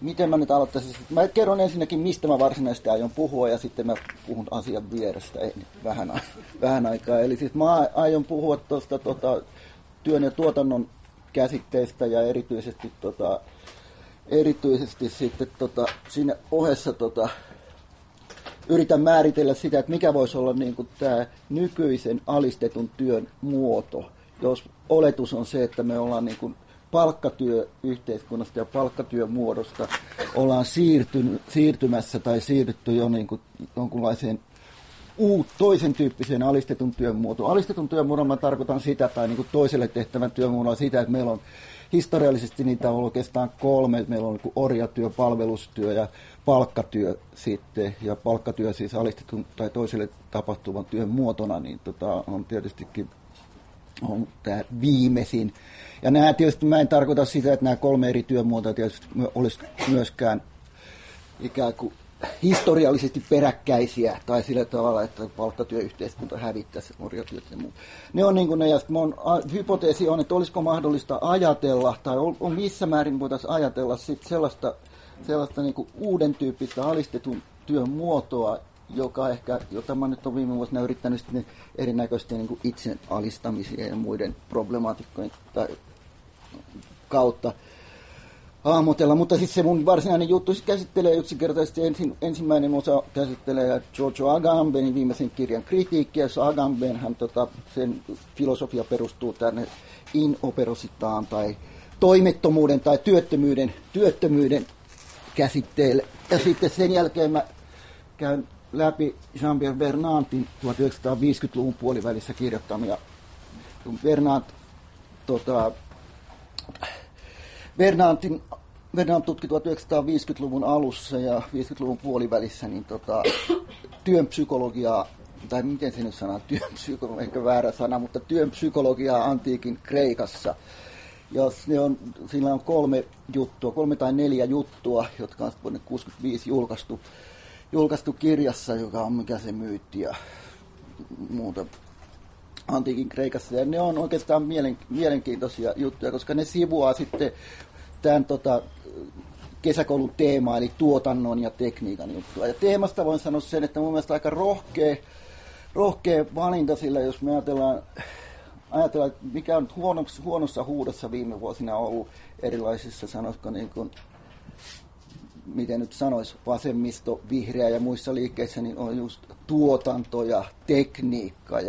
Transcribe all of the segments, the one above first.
miten mä nyt aloittaisin? Mä kerron ensinnäkin, mistä mä varsinaisesti aion puhua, ja sitten mä puhun asian vierestä vähän aikaa. Eli siis mä aion puhua tuosta työn ja tuotannon käsitteistä, ja erityisesti sitten siinä ohessa yritän määritellä sitä, että mikä voisi olla niin kuin tämä nykyisen alistetun työn muoto, jos oletus on se, että me ollaan niin kuin palkkatyöyhteiskunnasta ja palkkatyömuodosta ollaan siirtymässä tai siirrytty jo niin kuin jonkunlaiseen toisen tyyppiseen alistetun työn muotoon. Alistetun työn muodon mä tarkoitan sitä, tai niin kuin toiselle tehtävän työn muodolla sitä, että meillä on historiallisesti niitä on oikeastaan 3. Meillä on niin orjatyö, palvelustyö ja palkkatyö sitten. Ja palkkatyö siis alistetun tai toiselle tapahtuvan työn muotona, niin on tietystikin on tämä viimeisin. Ja nämä tietysti mä en tarkoita sitä, että nämä 3 eri työmuotoa tietysti olisi myöskään ikään kuin historiallisesti peräkkäisiä tai sillä tavalla, että palkkatyöyhteiskunta hävittäisi orjatyöt ja muut. Ne on niin kuin ne, ja hypoteesi on, että olisiko mahdollista ajatella, tai on missä määrin voitaisiin ajatella sit sellaista niin kuin uuden tyyppistä alistetun työn muotoa, jota mä nyt olen viime vuosina yrittänyt erinäköisten niin kuin itse alistamisia ja muiden problemaatikkojen kautta hahmotella, mutta siis se mun varsinainen juttu käsittelee yksinkertaisesti ensimmäinen osa käsittelee Giorgio Agambenin viimeisen kirjan kritiikkiä, jossa Agambenhan sen filosofia perustuu tänne inoperositaan tai toimettomuuden tai työttömyyden käsitteelle. Ja sitten sen jälkeen mä käyn läpi Jean-Pierre Vernantin 1950-luvun puolivälissä kirjoittamia. Vernant tutki 1950-luvun alussa ja 50-luvun puolivälissä niin työn psykologiaa, tai miten se nyt sanoo, työn psykologia, ehkä väärä sana, mutta työn psykologiaa antiikin Kreikassa. Ja sillä on 3 tai 4 juttua, jotka on vuonna 1965 julkaistu kirjassa, joka on Mikä se myytti ja muuta antiikin Kreikassa. Ja ne on oikeastaan mielenkiintoisia juttuja, koska ne sivuaa sitten tämän kesäkoulun teemaa, eli tuotannon ja tekniikan juttua. Ja teemasta voin sanoa sen, että mun mielestä aika rohkea valinta, sillä jos me ajatellaan, mikä on huonossa huudossa viime vuosina ollut erilaisissa, sanoisiko niin kuin, miten nyt sanoisi, vasemmisto, vihreä ja muissa liikkeissä, niin on just tuotanto ja tekniikka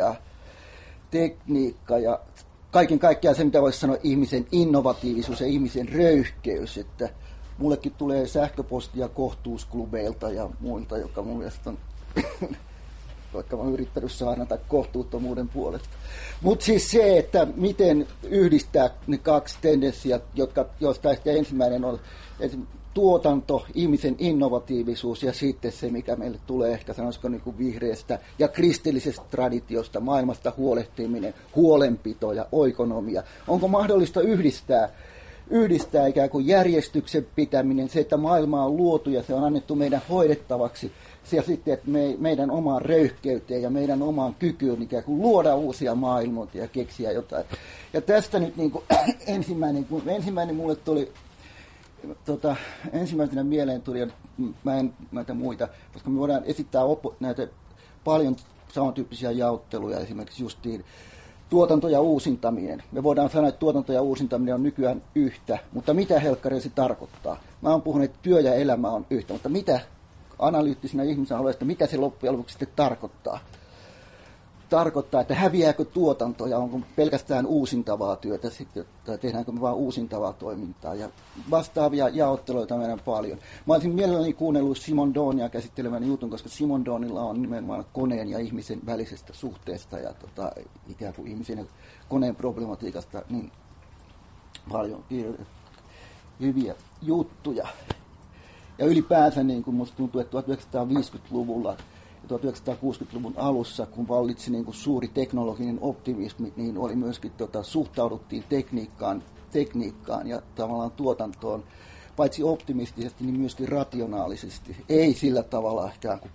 ja kaiken kaikkiaan se, mitä voisi sanoa, ihmisen innovatiivisuus ja ihmisen röyhkeys, että mullekin tulee sähköpostia kohtuusklubeilta ja muilta, joka mun mielestä on, vaikka mä oon yrittänyt saada kohtuuttomuuden puolesta. Mutta siis se, että miten yhdistää ne 2 tendenssiä, joista ehkä ensimmäinen on tuotanto, ihmisen innovatiivisuus ja sitten se, mikä meille tulee ehkä sanoisiko niin kuin vihreästä ja kristillisestä traditiosta, maailmasta huolehtiminen, huolenpito ja oikonomia. Onko mahdollista yhdistää ikään kuin järjestyksen pitäminen, se, että maailma on luotu ja se on annettu meidän hoidettavaksi, ja sitten, että meidän omaan röyhkeyteen ja meidän omaan kykyyn ikään kuin luoda uusia maailmoita ja keksiä jotain. Ja tästä nyt niin kuin ensimmäinen mulle tuli ensimmäisenä mieleen tuli, ja mä en näitä muita, koska me voidaan esittää näitä paljon samantyyppisiä jaotteluja, esimerkiksi justiin tuotanto ja uusintaminen. Me voidaan sanoa, että tuotanto ja uusintaminen on nykyään yhtä, mutta mitä helkkaria se tarkoittaa? Mä oon puhunut, että työ ja elämä on yhtä, mutta mitä analyyttisena ihmisen alueesta, mitä se loppujen lopuksi sitten tarkoittaa? Tarkoittaa, että häviääkö tuotanto ja onko pelkästään uusintavaa työtä sitten, tai tehdäänkö me vaan uusintavaa toimintaa. Ja vastaavia jaotteluita meidän paljon. Mä olisin mielelläni kuunnellut Simon Dawnia käsittelevän jutun, koska Simon Dawnilla on nimenomaan koneen ja ihmisen välisestä suhteesta ja ikään kuin ihmisen ja koneen problematiikasta niin paljon hyviä juttuja. Ja ylipäänsä niin kuin musta tuntuu, että 1950-luvulla ja 1960-luvun alussa, kun vallitsi niin kuin suuri teknologinen optimismi, niin oli myöskin suhtauduttiin tekniikkaan ja tavallaan tuotantoon, paitsi optimistisesti, niin myöskin rationaalisesti. Ei sillä tavalla ikään kuin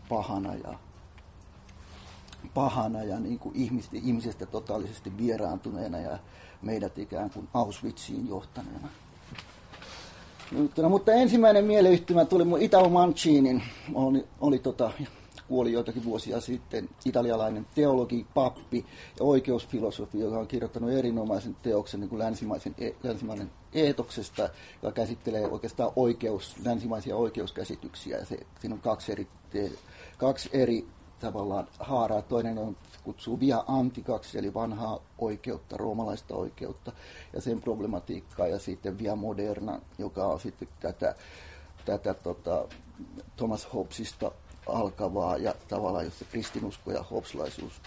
pahana ja niin kuin ihmisestä totaalisesti vieraantuneena ja meidät ikään kuin Auschwitziin johtaneena. Mutta ensimmäinen mieleyhtymä tuli mun Italo Mancinin, oli kuoli joitakin vuosia sitten, italialainen teologi, pappi ja oikeusfilosofi, joka on kirjoittanut erinomaisen teoksen niin kuin länsimainen eetoksesta, joka käsittelee oikeastaan länsimaisia oikeuskäsityksiä. Ja siinä on kaksi eri tavallaan haaraa. Toinen on kutsuu via anticaksi, eli vanhaa oikeutta, roomalaista oikeutta ja sen problematiikkaa, ja sitten via moderna, joka on sitten tätä Thomas Hobbesista alkavaa ja tavallaan, jossa kristinusko ja hobbesilaisuus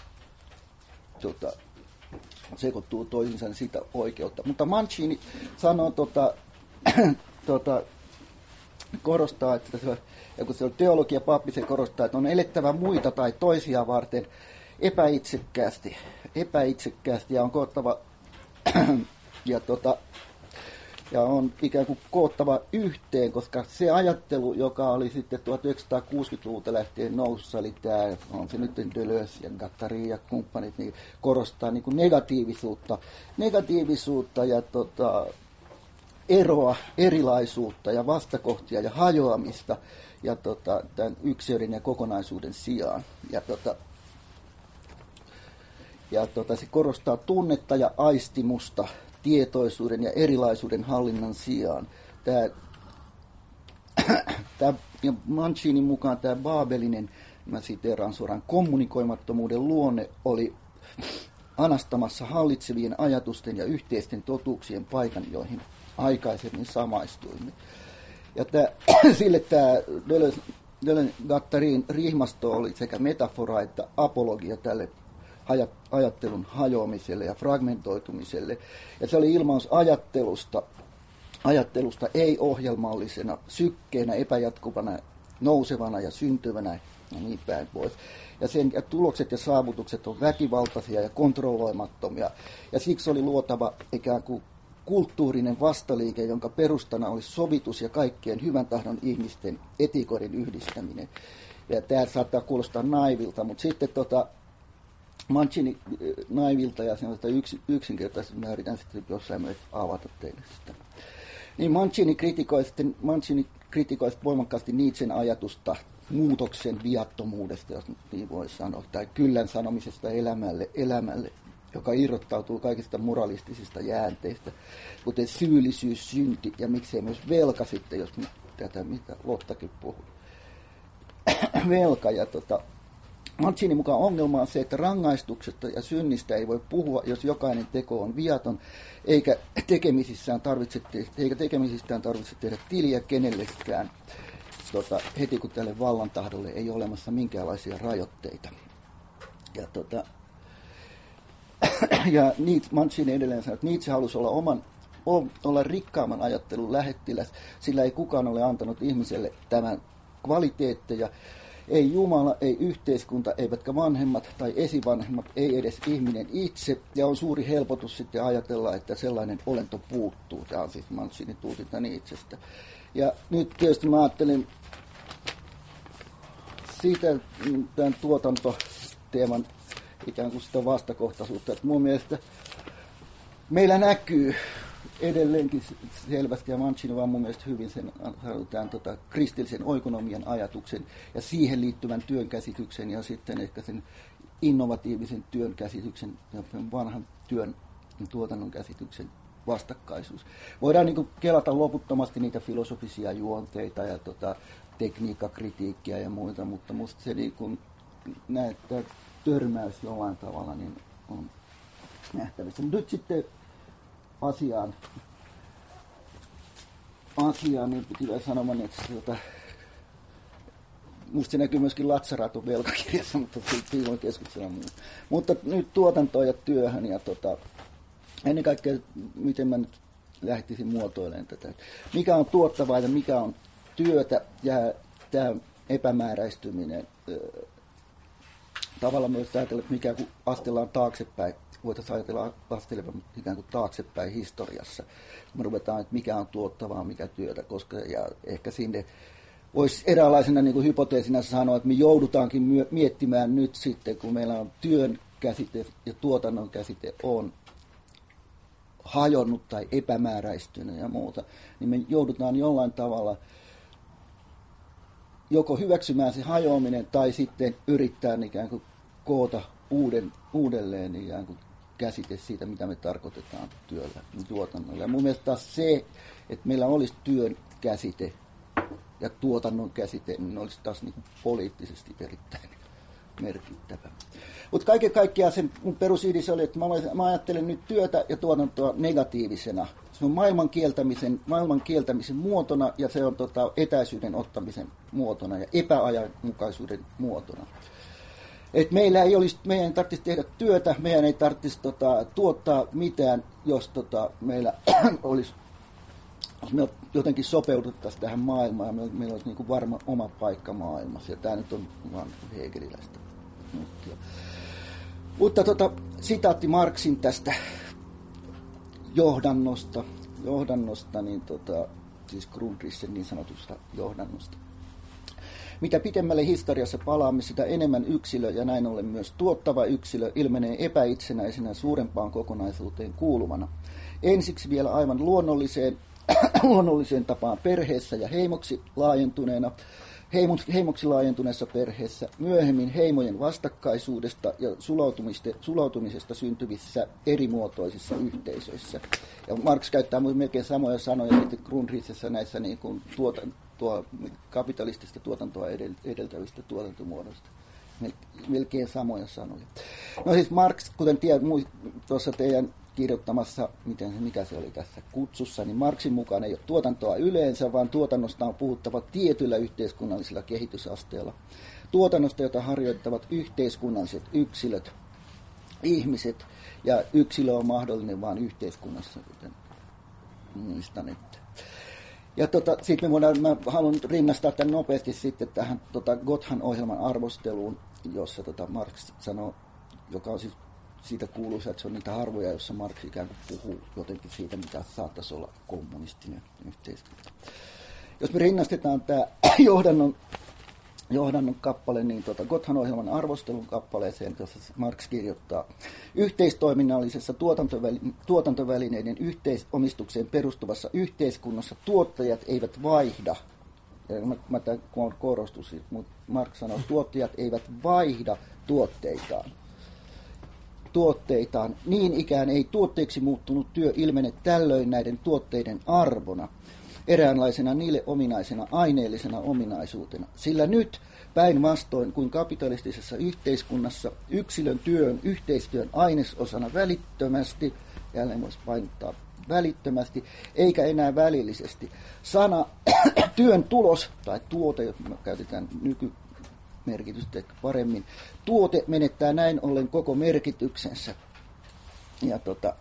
sekoittuu toisinsa, niin sitä oikeutta. Mutta Mancini sanoo, korostaa, että ja kun se on teologia, pappi, se korostaa, että on elettävä muita tai toisia varten epäitsekkäästi ja on koottava ja on ikään kuin koottava yhteen, koska se ajattelu, joka oli sitten 1960-luvulta lähtien nousussa, eli tämä, on se nyt Deleuze ja Guattari ja kumppanit, niin korostaa niin kuin negatiivisuutta ja eroa, erilaisuutta ja vastakohtia ja hajoamista ja tämän yksilön ja kokonaisuuden sijaan. Se korostaa tunnetta ja aistimusta tietoisuuden ja erilaisuuden hallinnan sijaan. Ja Mancinin mukaan tämä baabelinen, mä siteeraan suoraan, kommunikoimattomuuden luonne oli anastamassa hallitsevien ajatusten ja yhteisten totuuksien paikan, joihin aikaisemmin samaistuimme. Ja sille tämä Deleuze-Guattarin rihmasto oli sekä metafora että apologia tälle ajattelun hajoamiselle ja fragmentoitumiselle. Ja se oli ilmaus ajattelusta ei-ohjelmallisena, sykkeenä, epäjatkuvana, nousevana ja syntyvänä ja niin päin pois. Ja sen tulokset ja saavutukset on väkivaltaisia ja kontrolloimattomia. Ja siksi oli luotava ikään kuin kulttuurinen vastaliike, jonka perustana oli sovitus ja kaikkien hyvän tahdon ihmisten etikoiden yhdistäminen. Ja tämä saattaa kuulostaa naivilta, mutta sitten Mancini naivilta ja yksinkertaisesti mä yritän sitten jossain myös avata teille sitä. Niin Mancini kritikoi voimakkaasti Nietzschen ajatusta muutoksen viattomuudesta, jos niin voi sanoa, tai kyllän sanomisesta elämälle, joka irrottautuu kaikista moralistisista jäänteistä, kuten syyllisyys, synti ja miksei myös velka sitten, jos tätä mitä Lottakin puhui. Velka ja Mancinin mukaan ongelma on se, että rangaistuksesta ja synnistä ei voi puhua, jos jokainen teko on viaton, eikä tekemisistään tarvitse tehdä tiliä kenellekään, heti kun tälle vallantahdolle ei ole olemassa minkäänlaisia rajoitteita. Ja Mancini edelleen sanoo, että Nietzsche halusi olla rikkaamman ajattelun lähettiläs, sillä ei kukaan ole antanut ihmiselle tämän kvaliteetteja. Ei Jumala, ei yhteiskunta, eivätkä vanhemmat tai esivanhemmat, ei edes ihminen itse. Ja on suuri helpotus sitten ajatella, että sellainen olento puuttuu. Tämä on siis Mancinin tulkinta Nietzschestä. Ja nyt tietysti mä ajattelen siitä tämän tuotantoteeman ikään kuin sitä vastakohtaisuutta. Että mun mielestä meillä näkyy edelleenkin selvästi, ja Mancini vaan mun mielestä hyvin sen kristillisen oikonomian ajatuksen ja siihen liittyvän työn käsityksen ja sitten ehkä sen innovatiivisen työn käsityksen ja vanhan työn tuotannon käsityksen vastakkaisuus. Voidaan niin kuin kelata loputtomasti niitä filosofisia juonteita ja tekniikkakritiikkiä ja muita, mutta musta se niin kuin näyttää törmäys jollain tavalla niin on nähtävissä. Nyt sitten asiaan niin piti sanomaan, että musta se näkyy myöskin Lazzaraton velkakirjassa, mutta siitä voi keskustella muuta. Mutta nyt tuotantoon ja työhön ja ennen kaikkea, miten mä nyt lähtisin muotoilemaan tätä. Mikä on tuottavaa ja mikä on työtä ja tämä epämääräistyminen. Tavallaan myös ajatella, että mikä kun astellaan taaksepäin, voitaisiin ajatella astelevan ikään kuin taaksepäin historiassa. Me ruvetaan, että mikä on tuottavaa, mikä työtä, koska ja ehkä sinne voisi eräänlaisena niin kuin hypoteesina sanoa, että me joudutaankin miettimään nyt sitten, kun meillä on työn käsite ja tuotannon käsite hajonnut tai epämääräistynyt ja muuta, niin me joudutaan jollain tavalla joko hyväksymään se hajoaminen tai sitten yrittää ikään kuin koota uudelleen ikään kuin käsite siitä, mitä me tarkoitetaan työllä ja tuotannolla. Ja mun mielestä taas se, että meillä olisi työn käsite ja tuotannon käsite, niin olisi taas niin kuin poliittisesti erittäin merkittävä. Mutta kaiken kaikkiaan se mun perusidis oli, että mä ajattelen nyt työtä ja tuotantoa negatiivisena. Se on maailman kieltämisen muotona ja se on etäisyyden ottamisen muotona ja epäajanmukaisuuden muotona. Et meidän ei tarvitsisi tehdä työtä, meidän ei tarvitsisi tuottaa mitään, jos meillä olisi, jos me jotenkin sopeuduttaisiin tähän maailmaan ja meillä olisi niin kuin varma oma paikka maailmassa. Ja tämä nyt on vaan hegeliläistä. Mutta sitaatti Marxin tästä johdannosta niin siis Grundrissin niin sanotusta johdannosta. Mitä pitemmälle historiassa palaamme, sitä enemmän yksilö ja näin ollen myös tuottava yksilö ilmenee epäitsenäisenä suurempaan kokonaisuuteen kuuluvana. Ensiksi vielä aivan luonnolliseen tapaan perheessä ja heimoksi laajentuneessa perheessä, myöhemmin heimojen vastakkaisuudesta ja sulautumisesta syntyvissä erimuotoisissa yhteisöissä. Ja Marx käyttää melkein samoja sanoja sitten Grundrississa näissä niin kuin kapitalistista tuotantoa edeltävistä tuotantomuodoista. Melkein samoja sanoja. No siis Marx, kuten tuossa teidän kirjoittamassa, mikä se oli tässä kutsussa, niin Marxin mukaan ei ole tuotantoa yleensä, vaan tuotannosta on puhuttava tietyllä yhteiskunnallisella kehitysasteella. Tuotannosta, jota harjoittavat yhteiskunnalliset yksilöt, ihmiset, ja yksilö on mahdollinen vain yhteiskunnassa, kuten muistan, että. Ja sitten mä haluan rinnastaa tämän nopeasti sitten tähän Gothan-ohjelman arvosteluun, jossa Marx sanoo, joka on siis siitä kuuluisa, että se on niitä harvoja, joissa Marx ikään kuin puhuu jotenkin siitä, mitä saattaisi olla kommunistinen yhteiskunta. Jos me rinnastetaan tämä johdannon kappale, niin Gothan-ohjelman arvostelun kappaleeseen, jossa Marx kirjoittaa, yhteistoiminnallisessa tuotantovälineiden yhteisomistukseen perustuvassa yhteiskunnassa tuottajat eivät vaihda, ja mä tämän korostus, mutta Marx sanoo, että tuottajat eivät vaihda tuotteitaan. Niin ikään ei tuotteiksi muuttunut työ ilmene tällöin näiden tuotteiden arvona, eräänlaisena niille ominaisena aineellisena ominaisuutena. Sillä nyt päinvastoin kuin kapitalistisessa yhteiskunnassa yksilön työn yhteistyön ainesosana välittömästi, jälleen voisi painottaa välittömästi, eikä enää välillisesti. Sana työn tulos tai tuote, jos me käytetään nykymerkitystä ehkä paremmin, tuote menettää näin ollen koko merkityksensä. Ja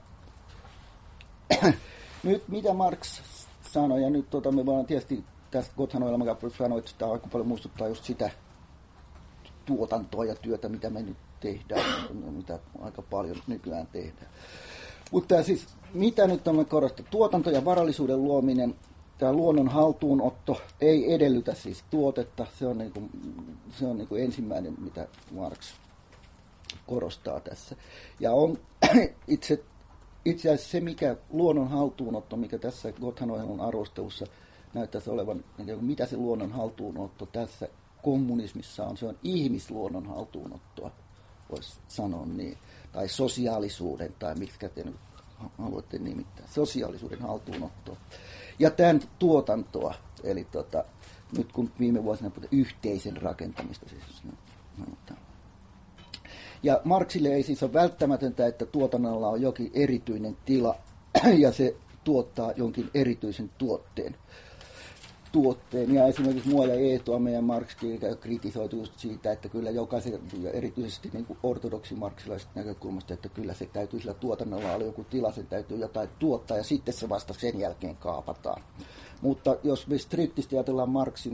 nyt mitä Marx sanoi, ja nyt me vaan tietysti tässä Gothan-ohjelman kappaleessa sanoa, että sitä aika paljon muistuttaa just sitä tuotantoa ja työtä, mitä me nyt tehdään, mitä aika paljon nykyään tehdään. Mutta siis, mitä nyt on korostaa? Tuotanto ja varallisuuden luominen, tämä luonnon haltuunotto ei edellytä siis tuotetta, se on niin kuin ensimmäinen, mitä Marx korostaa tässä. Ja on itse asiassa se, mikä luonnon haltuunotto, mikä tässä Gothan-ohjelman arvostelussa näyttäisi olevan, mitä se luonnon haltuunotto tässä kommunismissa on, se on ihmisluonnon haltuunottoa, voisi sanoa niin, tai sosiaalisuuden, tai mitkä te nyt haluatte nimittää, sosiaalisuuden haltuunottoa. Ja tämän tuotantoa, eli nyt kun viime vuosina puhutaan yhteisen rakentamista, siis ja Marxille ei siis ole välttämätöntä, että tuotannolla on jokin erityinen tila ja se tuottaa jonkin erityisen tuotteen. Ja esimerkiksi mua ja Eetoa meidän Marx kritisoitu just siitä, että kyllä jokaisen, erityisesti niin kuin ortodoksi-marksilaisesta näkökulmasta, että kyllä se täytyy sillä tuotannolla olla joku tila, sen täytyy jotain tuottaa ja sitten se vasta sen jälkeen kaapataan. Mutta jos me striktisti ajatellaan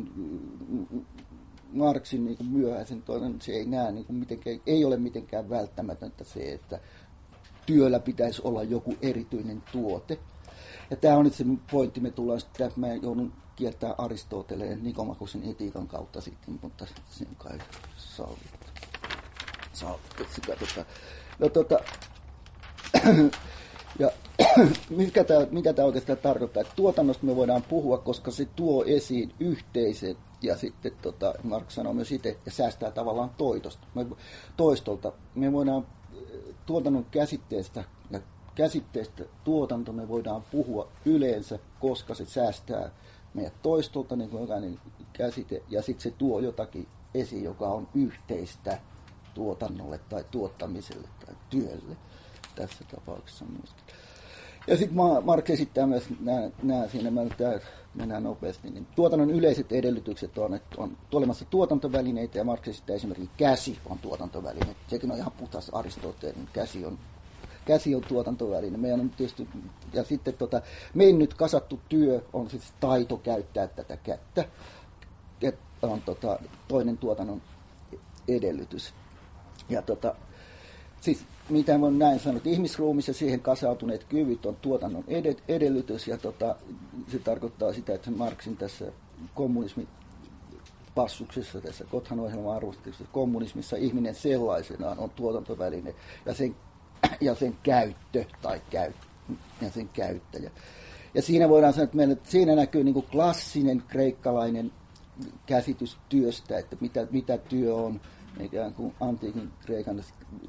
Marxin niin kuin myöhäisen toinen, se ei ole mitenkään välttämätöntä se, että työllä pitäisi olla joku erityinen tuote. Ja tämä on nyt se pointti, me tullaan sitten, että mä joudun kieltää Aristoteleen Nikomakosin etiikan kautta sitten, mutta sen kai sallitte. Ja mikä tämä oikeastaan tarkoittaa? Että tuotannosta me voidaan puhua, koska se tuo esiin yhteisen ja sitten Marx sanoo myös itse ja säästää tavallaan toistolta. Me voidaan tuotannon käsitteestä tuotanto me voidaan puhua yleensä, koska se säästää meidät toistolta, niin kuin jokainen käsite, ja sitten se tuo jotakin esiin, joka on yhteistä tuotannolle tai tuottamiselle tai työlle tässä tapauksessa myöskin. Ja sitten Marx esittää myös nämä siinä, mennään nopeasti, niin tuotannon yleiset edellytykset on, että on olemassa tuotantovälineitä, ja Marx esittää esimerkiksi käsi on tuotantoväline. Sekin on ihan puhdas Aristoteelin, käsi on tuotantoväline. Meidän on tietysti, ja sitten mennyt kasattu työ on siis taito käyttää tätä kättä, on toinen tuotannon edellytys. Ja siis mitä voin näin sanoa, että ihmisruumissa siihen kasautuneet kyvyt on tuotannon edellytys, ja se tarkoittaa sitä, että Marxin tässä kommunismin passuksessa, tässä Kothan-ohjelman arvostelussa, kommunismissa ihminen sellaisenaan on tuotantoväline ja sen käyttö ja sen käyttäjä. Ja siinä voidaan sanoa, että siinä näkyy niin kuin klassinen kreikkalainen käsitys työstä, että mitä työ on, ikään kuin antiikin Kreikan,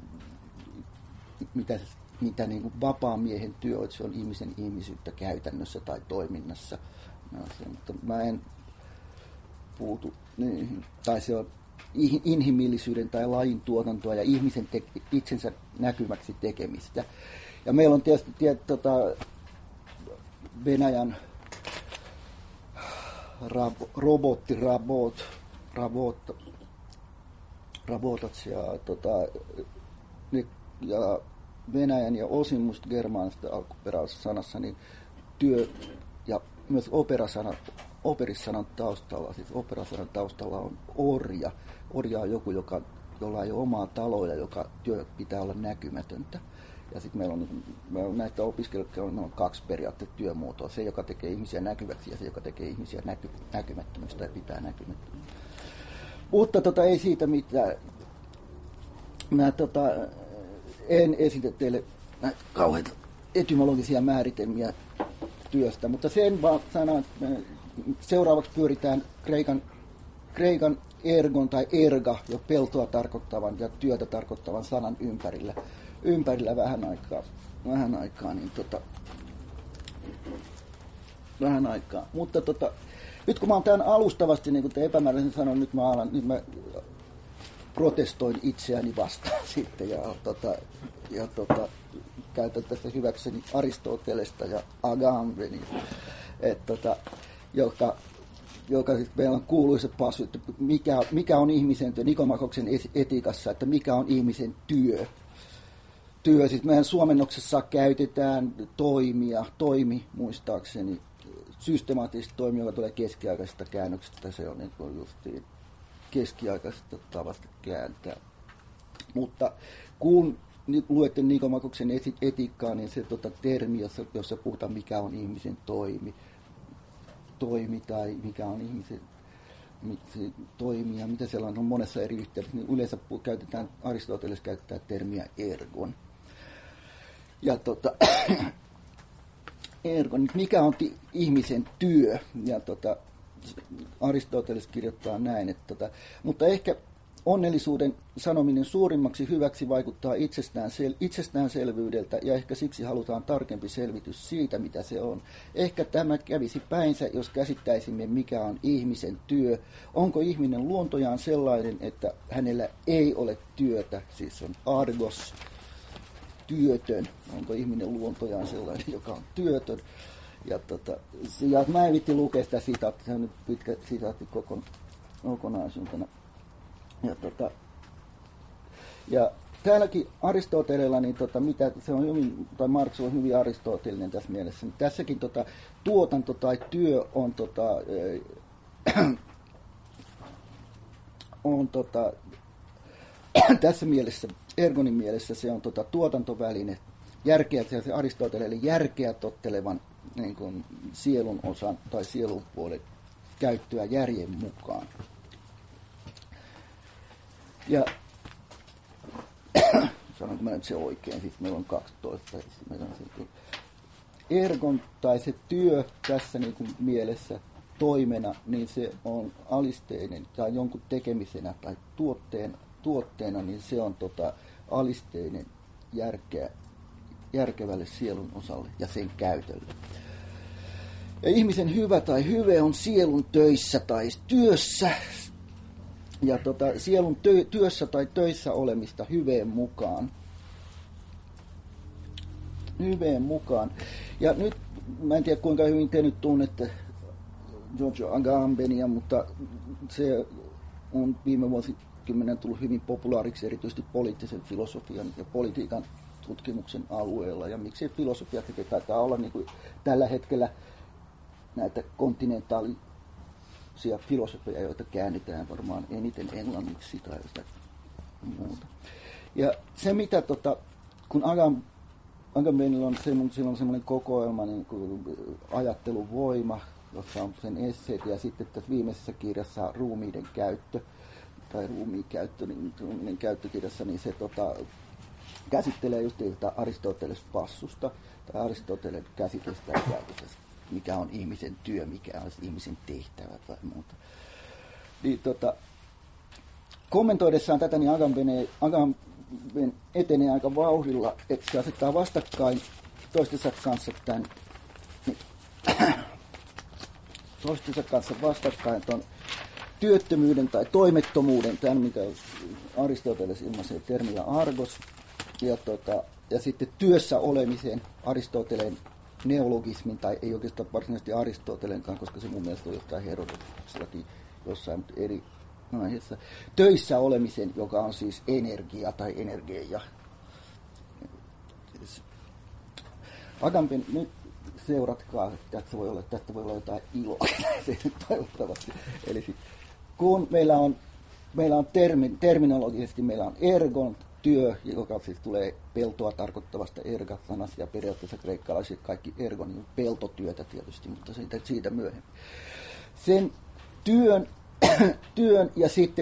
mitä niin kuin vapaamiehen työ, että se on ihmisen ihmisyyttä käytännössä tai toiminnassa. No, mutta mä en puutu niihin. Tai se on inhimillisyyden tai lajin tuotantoa ja ihmisen itsensä näkyväksi tekemistä. Ja meillä on tietysti Venäjän robotats ja Venäjän ja osin musta germaanista alkuperäisessä sanassa, niin työ ja myös operissanan taustalla, siis operasanan taustalla on orja. Orja on joku, jolla ei ole omaa taloa ja joka työ pitää olla näkymätöntä. Ja sitten meillä on näistä opiskelijoilla on kaksi periaatteessa työmuotoa. Se, joka tekee ihmisiä näkyväksi, ja se, joka tekee ihmisiä näkymättömistä ja pitää näkymättömistä. Mutta ei siitä mitään. Mä en esitä teille näitä kauheita etymologisia määritelmiä työstä, mutta sen vaan sanon, että seuraavaksi pyöritään kreikan ergon tai erga, jo peltoa tarkoittavan ja työtä tarkoittavan sanan ympärillä vähän aikaa, niin vähän aikaa. Mutta nyt kun mä oon tämän alustavasti, niin kuin te epämääräisen sanon, nyt mä protestoin itseäni vastaan sitten ja käytän tässä hyväkseni Aristotelesta ja Agambeni, joka siis meillä on kuuluisa passu, että mikä on ihmisen työ, Nikomakoksen etiikassa, että mikä on ihmisen työ. Siis meidän suomennoksessa käytetään toimi muistaakseni, systemaattisesti toimi, joka tulee keskiaikaisesta käännöksestä, se on niin kuin justiin keskiaikaisesta tavasta kääntää. Mutta kun luette Nikomakoksen etiikkaa, niin se termi, jossa puhutaan, mikä on ihmisen toimi tai mikä on ihmisen toimia, mitä sellainen on monessa eri yhteydessä, niin yleensä Aristoteles käyttää termiä ergon. Ja ergon, mikä on ihmisen työ? Ja Aristoteles kirjoittaa näin, että mutta ehkä onnellisuuden sanominen suurimmaksi hyväksi vaikuttaa itsestäänselvyydeltä, ja ehkä siksi halutaan tarkempi selvitys siitä, mitä se on. Ehkä tämä kävisi päinsä, jos käsittäisimme, mikä on ihmisen työ. Onko ihminen luontojaan sellainen, että hänellä ei ole työtä, siis on argos, työtön. Onko ihminen luontojaan sellainen, joka on työtön? Ja mä en viitti lukea sitä sitaattia, se on nyt pitkä sitaatti kokonaisuutena. Ja täälläkin Aristotelella, niin mitä se on hyvin, tai Marx on hyvin aristotelinen tässä mielessä. Niin tässäkin tuotanto tai työ on tässä mielessä, ergonin mielessä se on tuotantoväline, se Aristotelelle järkeä tottelevan niin kuin sielun osan tai sielun puolen käyttöä järjen mukaan. Ja sanonko mä nyt se oikein, siis meillä on 12, meillä on sitten ergon tai se työ tässä niin kuin mielessä toimena, niin se on alisteinen tai jonkun tekemisenä tai tuotteena, niin se on alisteinen järkevälle sielun osalle ja sen käytölle. Ja ihmisen hyvä tai hyve on sielun töissä tai työssä. Ja sielun työssä tai töissä olemista hyveen mukaan. Ja nyt, mä en tiedä kuinka hyvin te nyt tunnette Giorgio Agambenia, mutta se on viime vuosikymmenen tullut hyvin populaariksi erityisesti poliittisen filosofian ja politiikan tutkimuksen alueella. Ja miksi filosofiakin taitaa olla niin kuin tällä hetkellä näitä kontinentaalisia filosofeja, joita käännetään varmaan eniten englanniksi tai jotain muuta. Ja se mitä kun Agambenialla on semmoinen kokoelma niin kuin ajattelun voima, jossa on sen esseet, ja sitten tässä viimeisessä kirjassa ruumiiden käyttö, tai ruumiin käyttö, niin käyttökirjassa, niin se käsittelee just Aristoteles passusta, tai Aristoteles käsitteestä ja käytöstä, mikä on ihmisen työ, mikä on ihmisen tehtävä tai muuta. Niin, kommentoidessaan tätä, niin Agamben etenee aika vauhdilla, että se asettaa vastakkain toistensa kanssa vastakkain tuon työttömyyden tai toimettomuuden, tämän mikä Aristoteles ilmaisee termillä argos, ja sitten työssä olemisen Aristoteleen neologismin, tai ei oikeastaan varsinaisesti Aristoteleenkaan, koska se mun mielestä on jotain Herodotuksillakin jossain, mutta eri aiheessa. Töissä olemisen, joka on siis energia tai energeia. Agamben, nyt seuratkaa, että tästä voi olla jotain iloa, toivottavasti. Eli kun meillä on terminologisesti meillä on ergon, työ, joka siis tulee peltoa tarkoittavasta erga-sanasta, ja periaatteessa kreikkalaiset kaikki ergon, niin peltotyötä tietysti, mutta siitä myöhemmin. Sen työn ja sitten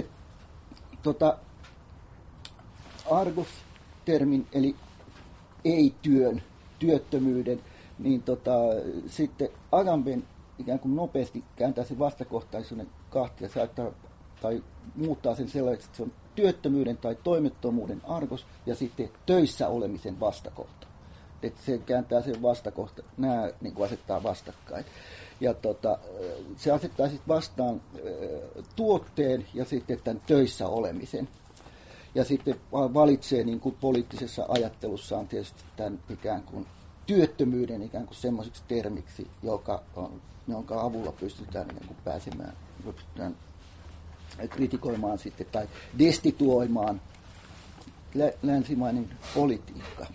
argos-termin, eli ei-työn, työttömyyden, niin sitten Agamben ikään kuin nopeasti kääntää sen vastakohtaisuuden kahtia, tai muuttaa sen sellaiseksi, että se on työttömyyden tai toimettomuuden argos ja sitten töissä olemisen vastakohta. Että se kääntää sen vastakohta, nämä niin kuin asettaa vastakkain. Ja se asettaa sitten vastaan tuotteen ja sitten tämän töissä olemisen. Ja sitten valitsee niin kuin poliittisessa ajattelussaan tietysti tämän ikään kuin työttömyyden ikään kuin semmoiseksi termiksi, jonka avulla pystytään niin kuin pystytään kritikoimaan sitten tai destituoimaan länsimainen politiikka.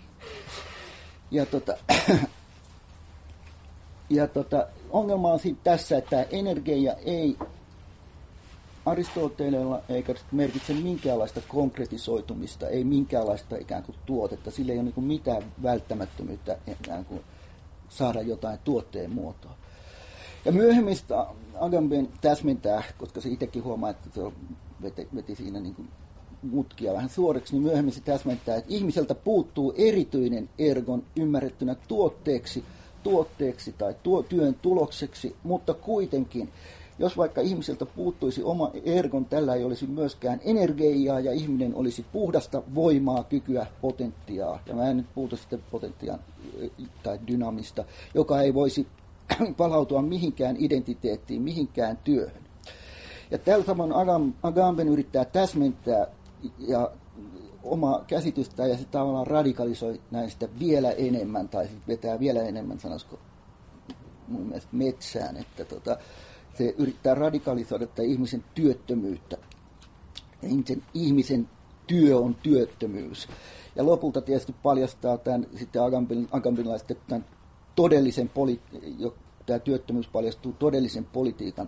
Ja ongelma on tässä, että energia ei Aristoteleella eikä merkitse minkäänlaista konkretisoitumista, ei minkäänlaista ikään kuin tuotetta. Sillä ei ole niin kuin mitään välttämättömyyttä ikään kuin saada jotain tuotteen muotoa. Ja myöhemmin Agamben täsmentää, koska se itsekin huomaa, että se veti siinä niin kuin mutkia vähän suoreksi, niin myöhemmin se täsmentää, että ihmiseltä puuttuu erityinen ergon ymmärrettynä tuotteeksi tai työn tulokseksi, mutta kuitenkin, jos vaikka ihmiseltä puuttuisi oma ergon, tällä ei olisi myöskään energiaa ja ihminen olisi puhdasta voimaa, kykyä, potentiaa. Ja mä en nyt puhuta sitten potentiaan tai dynamista, joka ei voisi palautua mihinkään identiteettiin, mihinkään työhön. Ja tällä samoin Agamben yrittää täsmentää ja omaa käsitystä ja se tavallaan radikalisoi näistä vielä enemmän, tai vetää vielä enemmän, sanoisiko mun mielestä metsään, että se yrittää radikalisoida tätä ihmisen työttömyyttä. Ja ihmisen työ on työttömyys. Ja lopulta tietysti paljastaa tämän sitten agambenilaisten tämän todellisen tämä työttömyys paljastuu todellisen politiikan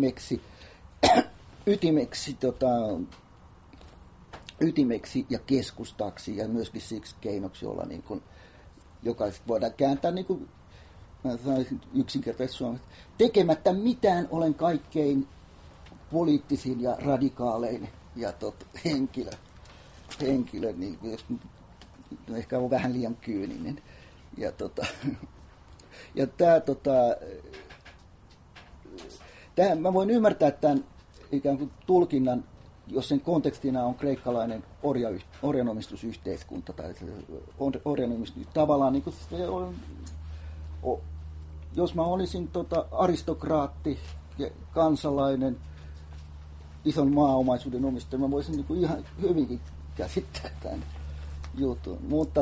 ytimeksi ja keskustaksi ja myöskin siksi keinoksi, jolla niin kuin, joka voidaan kääntää niin kuin, mä sanoisin yksinkertaisesti suomeksi, tekemättä mitään olen kaikkein poliittisin ja radikaalein ja henkilö niin, jos ehkä on vähän liian kyyninen. Ja Ja mä voin ymmärtää tämän ikään kuin tulkinnan, jos sen kontekstina on kreikkalainen orjanomistusyhteiskunta tai orjanomistusyhteiskunta. Tavallaan niin kuin se on, jos mä olisin aristokraatti ja kansalainen, ison maaomaisuuden omistaja, mä voisin niin kuin ihan hyvinkin käsittää tämän jutun. Mutta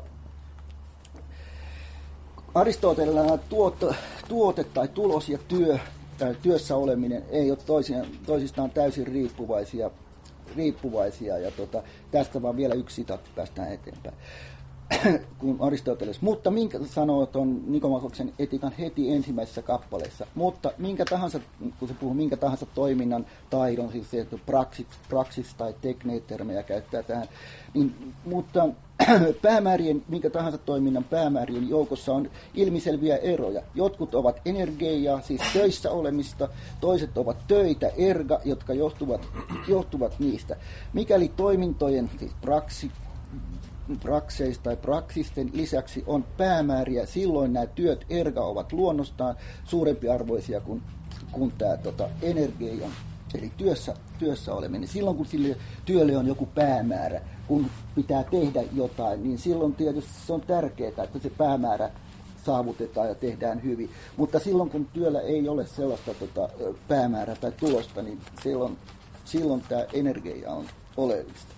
Aristotelella tuote tai tulos ja työssä oleminen ei ole toisistaan täysin riippuvaisia ja tästä vaan vielä yksi sitaatti, päästään eteenpäin. Kun Aristoteles, mutta minkä sanoo tuon Nikomakoksen etikan heti ensimmäisessä kappaleessa, mutta minkä tahansa, kun se puhuu minkä tahansa toiminnan taidon, siis se, että praksis tai tekneet-termejä käyttää tähän, niin, mutta minkä tahansa toiminnan päämäärien joukossa on ilmiselviä eroja. Jotkut ovat energiaa, siis töissä olemista, toiset ovat töitä, erga, jotka johtuvat niistä. Mikäli toimintojen, siis prakseista tai praksisten lisäksi on päämääriä, silloin nämä työt erga ovat luonnostaan suurempiarvoisia kuin tämä energia, eli työssä oleminen. Silloin kun sille työlle on joku päämäärä, kun pitää tehdä jotain, niin silloin tietysti se on tärkeää, että se päämäärä saavutetaan ja tehdään hyvin. Mutta silloin kun työllä ei ole sellaista päämäärää tai tulosta, niin silloin tämä energia on oleellista.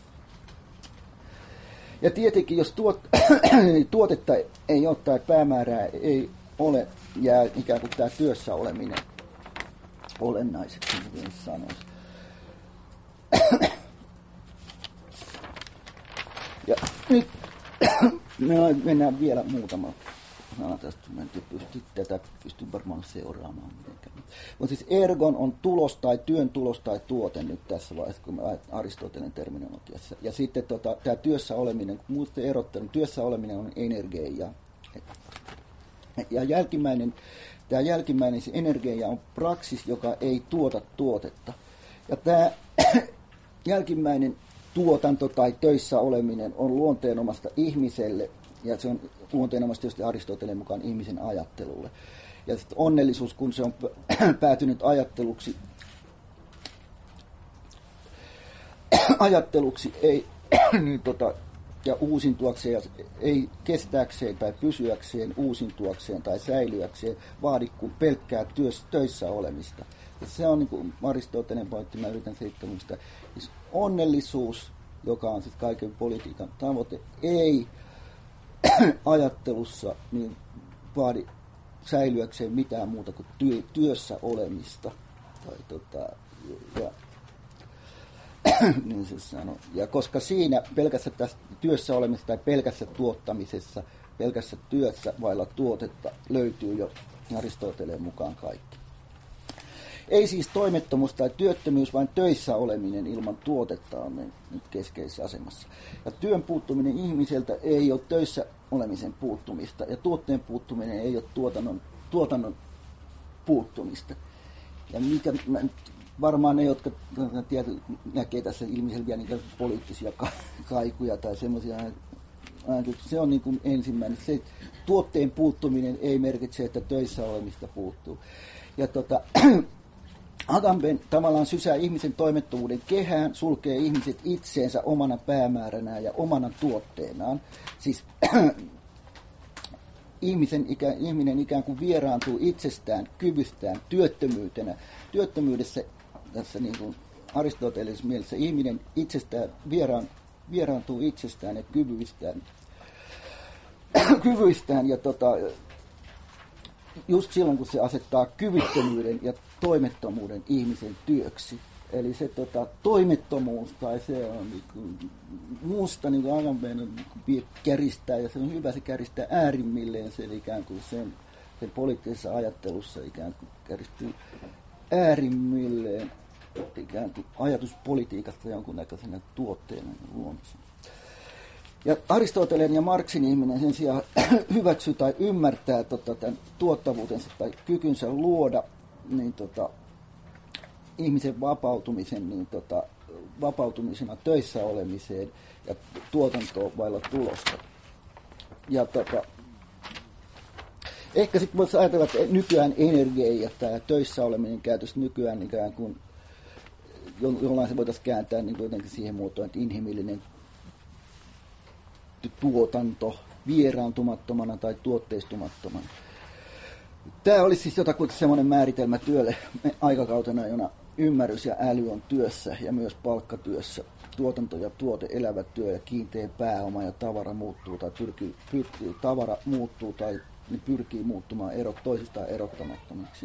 Ja tietenkin, jos tuotetta ei ole tai päämäärää ei ole, jää ikään kuin tämä työssä oleminen olennaiseksi, niin sanoisi. Ja nyt me mennään vielä muutama sana tästä. Mä en tätä pysty varmaan seuraamaan mitenkään. Mutta siis ergon on tulos tai työn tulos tai tuote nyt tässä vaiheessa, kun Aristoteleen terminologiassa. Ja sitten tämä työssä oleminen, kun muusta erottelun, työssä oleminen on energia. Ja tämä jälkimmäinen se energia on praksis, joka ei tuota tuotetta. Ja tämä jälkimmäinen tuotanto tai töissä oleminen on luonteenomasta ihmiselle, ja se on luonteenomaista tietysti Aristoteleen mukaan ihmisen ajattelulle. Ja sitten onnellisuus, kun se on päätynyt ajatteluksi ei, niin ja uusintuakseen, ja ei kestääkseen tai pysyäkseen, uusintuakseen tai säilyäkseen vaadi kuin pelkkää töissä olemista. Ja se on niin kuin Aristoteleen pointti, mä yritän selittää, siis onnellisuus, joka on sitten kaiken politiikan tavoite, ei ajattelussa niin vaadi säilyäkseen mitään muuta kuin työssä olemista. Niin se sanoo. Ja koska siinä pelkässä tässä työssä olemisessa tai pelkässä tuottamisessa, pelkässä työssä vailla tuotetta löytyy jo Aristoteleen mukaan kaikki. Ei siis toimettomuus tai työttömyys, vaan töissä oleminen ilman tuotetta on nyt keskeisessä asemassa. Ja työn puuttuminen ihmiseltä ei ole töissä olemisen puuttumista, ja tuotteen puuttuminen ei ole tuotannon puuttumista. Ja varmaan ne, jotka näkee tässä ilmiselviä niitä poliittisia kaikuja tai semmoisia, se on niin kuin ensimmäinen. Se tuotteen puuttuminen ei merkitse, että töissä olemista puuttuu. Ja Agamben tavallaan sysää ihmisen toimettomuuden kehään, sulkee ihmiset itseensä omana päämääränään ja omana tuotteenaan. Siis ihminen ikään kuin vieraantuu itsestään, kyvystään, työttömyydessä, tässä niin kuin Aristoteles mielessä, ihminen itsestään vieraantuu itsestään ja kyvyistään ja just silloin, kun se asettaa kyvyttömyyden ja toimettomuuden ihmisen työksi. Eli se toimettomuus tai se on muusta niin kuin Agamben käristää, ja se on hyvä, se käristää äärimmilleen sen ikään kuin sen poliittisessa ajattelussa ikään kuin käristyy äärimmilleen ikään kuin ajatuspolitiikasta jonkunnäköisenä tuotteena luomisen. Ja Aristoteleen ja Marxin ihminen sen sijaan hyväksyy tai ymmärtää tämän tuottavuutensa tai kykynsä luoda niin ihmisen vapautumisen niin vapautumisena töissä olemiseen ja tuotantoon vailla tulosta. Ehkä sitten voisi ajatella, että nykyään energia ja tämä töissä oleminen käytössä nykyään ikään kuin jollain se voitaisiin kääntää niin jotenkin siihen muotoon, että inhimillinen tuotanto vieraantumattomana tai tuotteistumattomana. Tämä olisi siis jotakuinkin semmoinen määritelmä työlle aikakautena, jona ymmärrys ja äly on työssä ja myös palkkatyössä. Tuotanto ja tuote, elävä työ ja kiinteä pääoma ja tavara muuttuu tai pyrkii muuttumaan toisistaan erottamattomiksi.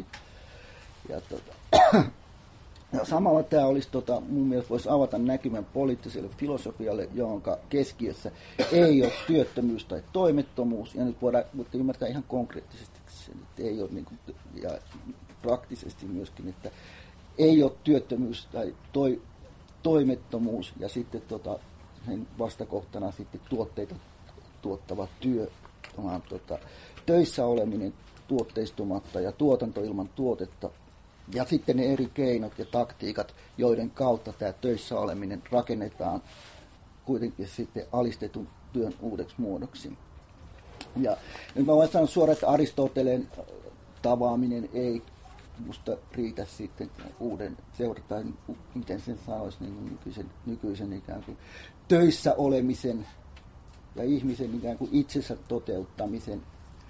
Ja samalla tämä olisi, mun mielestä voisi avata näkymän poliittiselle filosofialle, jonka keskiössä ei ole työttömyys tai toimettomuus. Ja nyt voidaan ymmärtää ihan konkreettisesti sen, että ei ole, niin kuin, ja praktisesti myöskin, että ei ole työttömyys tai toimettomuus ja sitten sen vastakohtana sitten tuotteita tuottava työ, vaan töissä oleminen tuotteistumatta ja tuotanto ilman tuotetta. Ja sitten ne eri keinot ja taktiikat, joiden kautta tämä töissä oleminen rakennetaan kuitenkin sitten alistetun työn uudeksi muodoksi. Ja nyt mä voin sanoa suoraan, että Aristoteleen tavaaminen ei musta riitä sitten uuden seurataan, miten sen sanoisi, niin nykyisen ikään kuin töissä olemisen ja ihmisen ikään kuin itsensä toteuttamisen,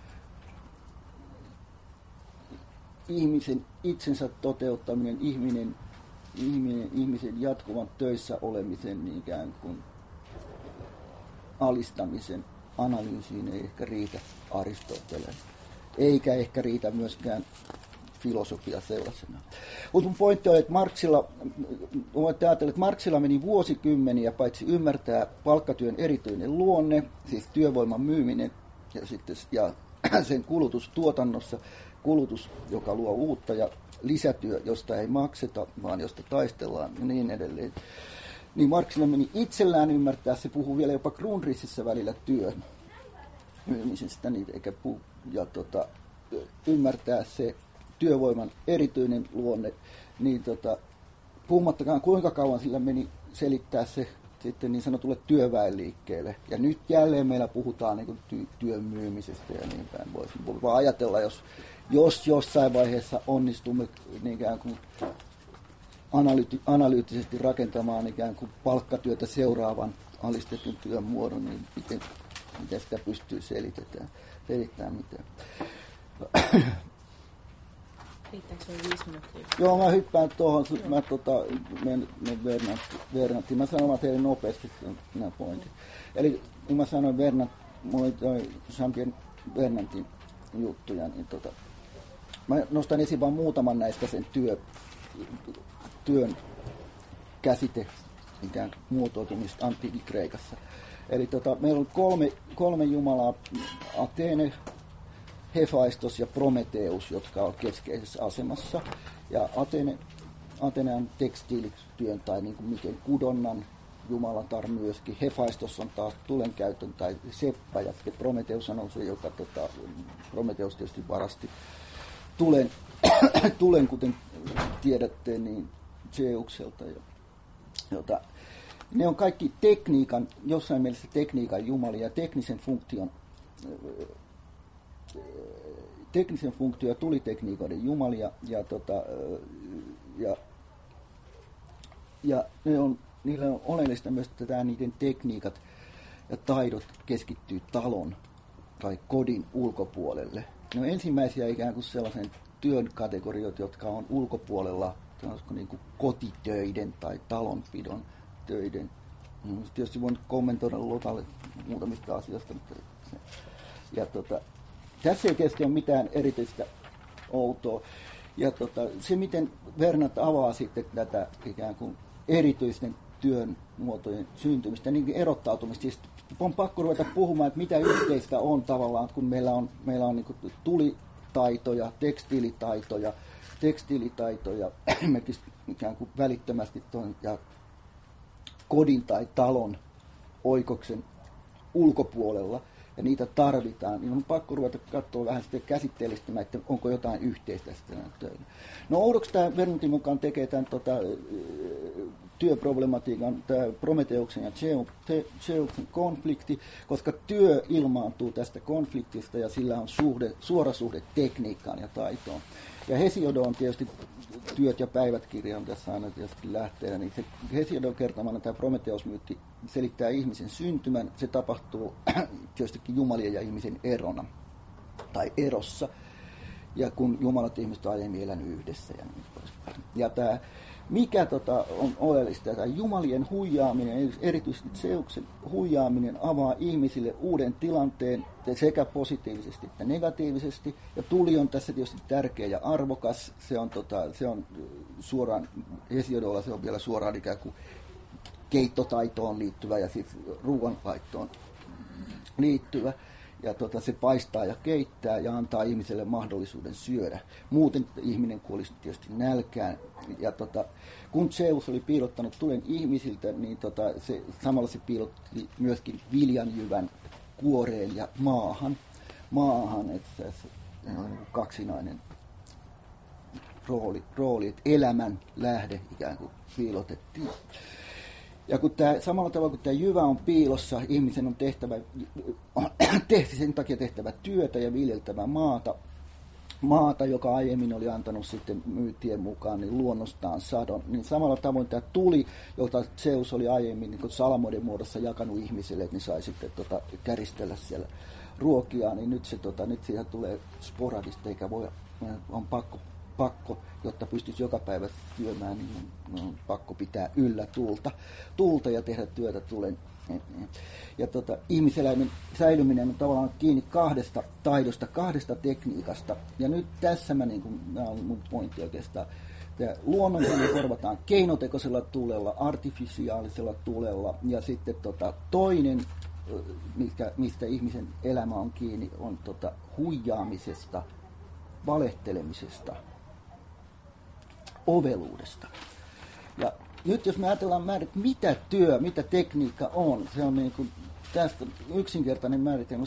ihmisen itsensä toteuttaminen, ihmisen jatkuvan töissä olemisen niin ikään kuin alistamisen analyysiin ei ehkä riitä Aristoteleen. Eikä ehkä riitä myöskään filosofia sellaisena. Mutta mun pointti on, että Marxilla meni vuosikymmeniä paitsi ymmärtää palkkatyön erityinen luonne, siis työvoiman myyminen ja sen kulutus tuotannossa, kulutus, joka luo uutta ja lisätyö, josta ei makseta, vaan josta taistellaan ja niin edelleen. Niin Marxilla meni itsellään ymmärtää, se puhuu vielä jopa Grundrississä välillä työn myymisestä, niin eikä ymmärtää se työvoiman erityinen luonne, niin puhumattakaan kuinka kauan sillä meni selittää se sitten niin sanotulle työväenliikkeelle. Ja nyt jälleen meillä puhutaan niin kuin työn myymisestä ja niin päin. Voisi vaan ajatella, jos jossain vaiheessa onnistumme niin ikään kuin analyyttisesti rakentamaan ikään kuin palkkatyötä seuraavan alistetun työn muodon, niin miten sitä pystyy selittämään mitään. Riittääkö se 5 minuuttia? Joo, mä hyppään tuohon, Vernantiin. Mä sanon teille nopeasti nämä pointit. Eli kun mä sanoin mulla oli toi Jean-Pierre Vernantin juttuja, niin mä nostan esiin vain muutaman näistä sen työn käsite ikään muotoutumista Antiikki-Kreikassa. Eli meillä on kolme jumalaa, Athene, Hefaistos ja Prometheus, jotka ovat keskeisessä asemassa. Ja Athene on tekstiilityön tai niin kuin mikä kudonnan jumalatar myöskin. Hefaistos on taas tulenkäytön tai seppä, ja sitten Prometheus on se, joka Prometheus tietysti varasti tulen, kuten tiedätte, niin Zeukselta. Ne on kaikki jossain mielessä tekniikan jumalia ja teknisen funktion ja tulitekniikoiden jumalia ja niillä on oleellista myös, että niiden tekniikat ja taidot keskittyy talon tai kodin ulkopuolelle. Ne on ensimmäisiä ikään kuin sellaisen työn kategorioita, jotka on ulkopuolella niin kuin kotitöiden tai talonpidon töiden. Tietysti voin kommentoida Lotalle muutamista asioista, mutta tässä ei keski ole mitään erityistä outoa. Ja se, miten Vernant avaa sitten tätä ikään kuin erityisten työn muotojen syntymistä, niin erottautumista. Siis on pakko ruveta puhumaan, että mitä yhteistä on tavallaan, kun meillä on niin kuin tulitaitoja, tekstiilitaitoja, esimerkiksi ikään kuin välittömästi ja kodin tai talon oikoksen ulkopuolella, ja niitä tarvitaan, niin on pakko ruveta katsoa vähän sitten käsitteellistymään, että onko jotain yhteistä sitten töillä. No oudoksi tämä Vernantin mukaan tekee tämän työproblematiikan, tämä Prometheuksen ja Zeuksen konflikti, koska työ ilmaantuu tästä konfliktista ja sillä on suora suhde tekniikkaan ja taitoon. Ja Hesiodon on tietysti Työt ja päivät -kirja on tässä aina tietysti lähteenä, niin se Hesiodon kertomana tämä Prometheus-myytti selittää ihmisen syntymän. Se tapahtuu tietystikin jumalien ja ihmisen erona tai erossa. Ja kun jumalat ja ihmiset on aiemmin elänyt yhdessä ja niin poispäin. Ja tämä, mikä on oleellista, tämä jumalien huijaaminen, erityisesti Zeuksen huijaaminen, avaa ihmisille uuden tilanteen sekä positiivisesti että negatiivisesti. Ja tuli on tässä tietysti tärkeä ja arvokas. Se on suoraan, Hesiodolla se on vielä suoraan ikään kuin keittotaitoon liittyvä ja siis ruoanlaittoon liittyvä. Ja se paistaa ja keittää ja antaa ihmiselle mahdollisuuden syödä. Muuten ihminen kuolisi tietysti nälkään. Ja kun Zeus oli piilottanut tulen ihmisiltä, niin samalla se piilotti myöskin viljanjyvän kuoreen ja maahan, että se on kaksinainen rooli, että elämän lähde ikään kuin piilotettiin. Ja kun samalla tavalla kuin tämä jyvä on piilossa, ihmisen on sen takia tehtävä työtä ja viljeltävä maata, joka aiemmin oli antanut sitten myyttien mukaan niin luonnostaan sadon. Niin samalla tavoin tämä tuli, jota Zeus oli aiemmin niin salamoiden muodossa jakanut ihmisille, että ne sai sitten käristellä siellä ruokia, niin nyt siitä tulee sporadista, eikä voi, on pakko, jotta pystyisi joka päivä syömään, niin on pakko pitää yllä tuulta ja tehdä työtä tulen. Ja ihmiseläimen säilyminen on tavallaan kiinni kahdesta taidosta, kahdesta tekniikasta. Ja nyt tässä tämä on mun pointti oikeastaan. Luonnonsuojelu korvataan keinotekoisella tulella, artifisiaalisella tulella ja sitten toinen, mistä ihmisen elämä on kiinni, on huijaamisesta, valehtelemisesta, oveluudesta. Ja nyt jos me ajatellaan mitä työ, mitä tekniikka on, se on niin kuin tästä yksinkertainen määritelmä.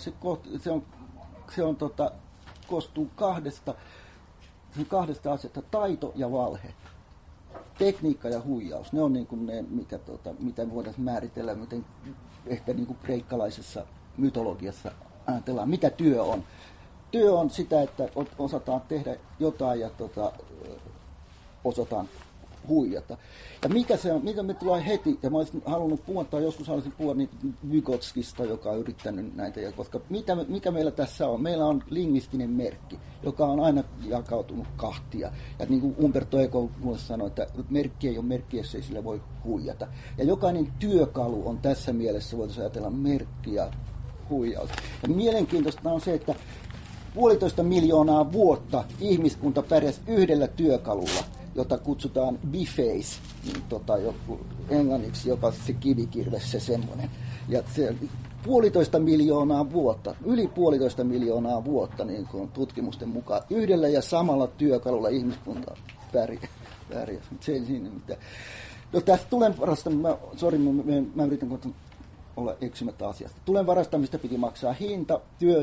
Koostuu kahdesta asiasta, taito ja valhe. Tekniikka ja huijaus, ne on niin kuin ne, mitä voitaisiin määritellä, miten ehkä niin kuin kreikkalaisessa mytologiassa ajatellaan, mitä työ on. Työ on sitä, että osataan tehdä jotain ja osataan huijata. Ja mikä me tulee heti, ja mä olisin halunnut puhua, tai joskus haluaisin puhua Vygotskista, joka on yrittänyt näitä, koska mikä meillä tässä on? Meillä on lingvistinen merkki, joka on aina jakautunut kahtia. Ja niin kuin Umberto Eco sanoi, että merkki ei ole merkki, jos ei sillä voi huijata. Ja jokainen työkalu on tässä mielessä, voitaisiin ajatella merkki ja huijaus. Ja mielenkiintoista on se, että 1,5 miljoonaa vuotta ihmiskunta pärjäsi yhdellä työkalulla, jota kutsutaan biface, niin englanniksi jopa se kivikirves, se semmoinen. Ja se 1,5 miljoonaa vuotta, yli 1,5 miljoonaa vuotta niin kuin tutkimusten mukaan, yhdellä ja samalla työkalulla ihmiskunta pärjäsi. Se ei siinä mitään. No tästä tulenvarasta, mä yritän olla eksymättä asiasta. Tulenvarastamista piti maksaa hinta,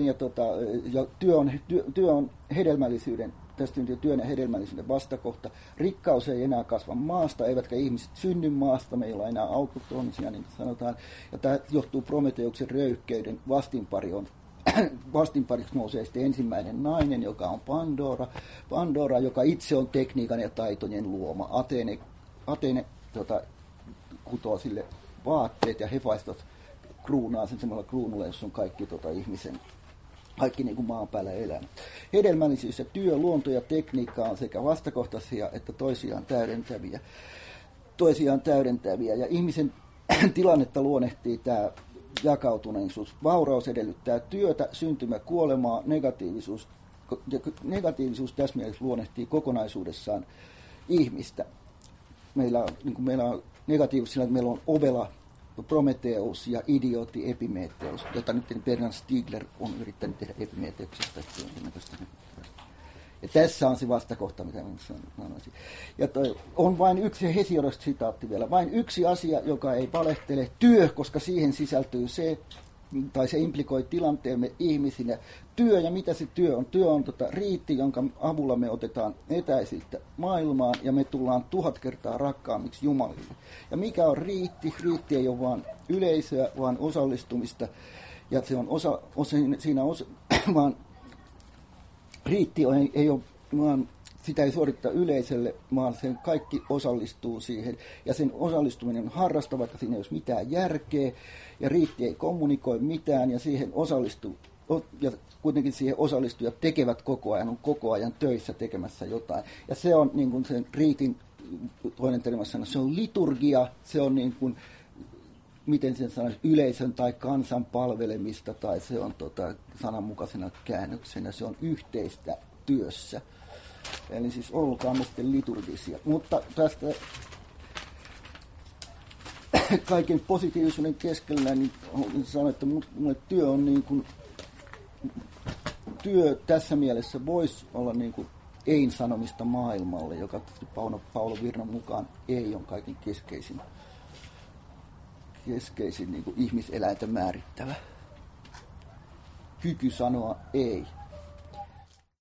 työ on hedelmällisyyden, tästä syntyy työn ja hedelmällisyyden vastakohta. Rikkaus ei enää kasva maasta, eivätkä ihmiset synny maasta, meillä on enää autoktonisia, niin sanotaan. Ja tämä johtuu Prometheuksen röyhkeyden, vastinpariksi nousee sitten ensimmäinen nainen, joka on Pandora, joka itse on tekniikan ja taitojen luoma. Athene kutoo sille vaatteet ja Hephaistos kruunaa sen semmoilla kruunulla, jossa on kaikki ihmisen, kaikki niin kuin maan päällä elämä. Hedelmällisyys ja työ, luonto ja tekniikka on sekä vastakohtaisia että toisiaan täydentäviä. Ja ihmisen tilannetta luonnehtii tämä jakautuneisuus. Vauraus edellyttää työtä, syntymä kuolemaa, negatiivisuus tässä mielessä luonnehtii kokonaisuudessaan ihmistä. Meillä on negatiivisuus sillä, että meillä on ovela Prometheus ja idiootti Epimetheus, jota nyt Bernard Stiegler on yrittänyt tehdä Epimeteuksesta. Ja tässä on se vastakohta, mitä sanoisin. Ja on vain yksi, Hesiodosta sitaatti vielä, vain yksi asia, joka ei valehtele, työ, koska siihen sisältyy se, tai se implikoi tilanteemme ihmisinä. Työ ja mitä se työ on? Työ on riitti, jonka avulla me otetaan etäisyyttä maailmaan ja me tullaan 1000 kertaa rakkaammiksi Jumalille. Ja mikä on riitti? Riitti ei ole vain yleisöä, vaan osallistumista. Ja se on vaan riitti ei ole vaan sitä ei suorittaa yleisölle, vaan sen kaikki osallistuu siihen. Ja sen osallistuminen on harrasta, vaikka siinä ei ole mitään järkeä. Ja riitti ei kommunikoi mitään ja siihen osallistuu. Ja kuitenkin siihen osallistujat tekevät koko ajan, on koko ajan töissä tekemässä jotain. Ja se on niin kuin sen riitin toinen termissana, se on liturgia, se on niin kuin, miten sen sanoisi, yleisön tai kansan palvelemista, tai se on sananmukaisena käännöksenä, se on yhteistä työssä. Eli siis olkaamme sitten liturgisia. Mutta tästä kaiken positiivisuuden keskellä niin sanon, että minulle työ on niin kuin, työ tässä mielessä voisi olla niin kuin ei-sanomista maailmalle, joka Paolo Virran mukaan ei on kaiken keskeisin niin kuin ihmiseläintä määrittävä kyky sanoa ei.